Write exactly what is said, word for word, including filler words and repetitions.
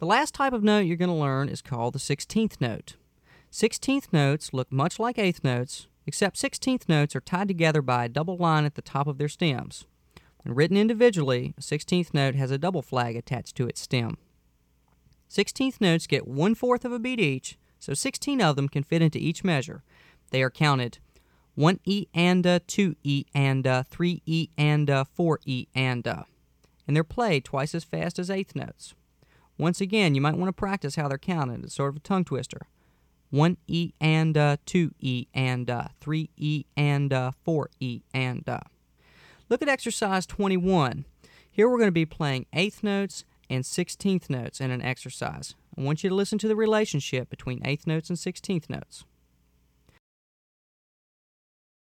The last type of note you're going to learn is called the sixteenth note. sixteenth notes look much like eighth notes, except sixteenth notes are tied together by a double line at the top of their stems. When written individually, a sixteenth note has a double flag attached to its stem. sixteenth notes get one-fourth of a beat each, so sixteen of them can fit into each measure. They are counted one E and a, two E and a, three E and a, four E and a, and they're played twice as fast as eighth notes. Once again, you might want to practice how they're counted. It's sort of a tongue twister. one E and a, two E and a, three E and a, four E and a. Look at exercise twenty-one. Here we're going to be playing eighth notes and sixteenth notes in an exercise. I want you to listen to the relationship between eighth notes and sixteenth notes.